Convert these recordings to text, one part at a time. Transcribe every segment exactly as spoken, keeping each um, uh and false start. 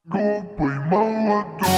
Глупый молодой.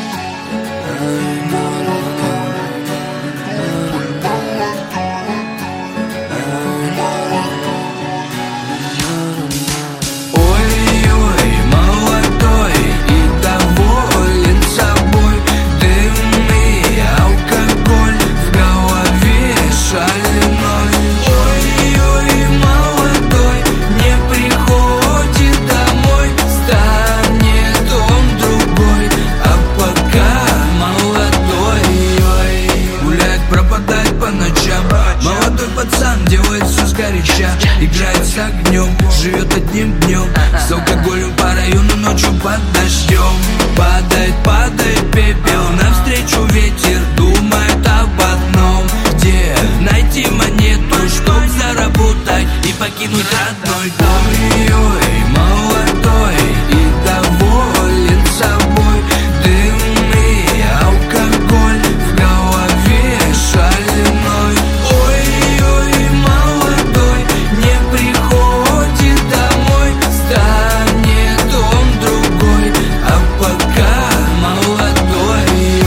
Молодой пацан делает все сгоряча, играет с огнем, живет одним днем, с алкоголем по району, ночью под дождем. Падает, падает пепел, навстречу ветер думает об одном: где найти монету, чтоб заработать и покинуть родной дом. Ой-ой, молодой и доволен собой, дым и алкоголь в голове шальной. Ой-ой, молодой не приходит домой, станет он другой, а пока молодой.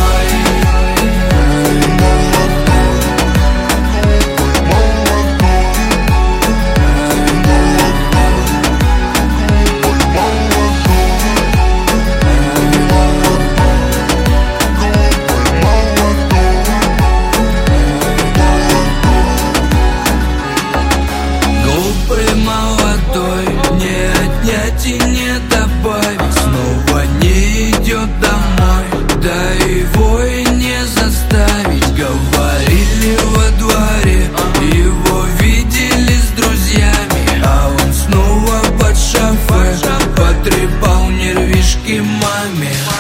Молодой, не отнять и не добавить, снова не идет домой, да его и не заставить. Говорили во дворе, его видели с друзьями, а он снова под шофе потрепал нервишки маме.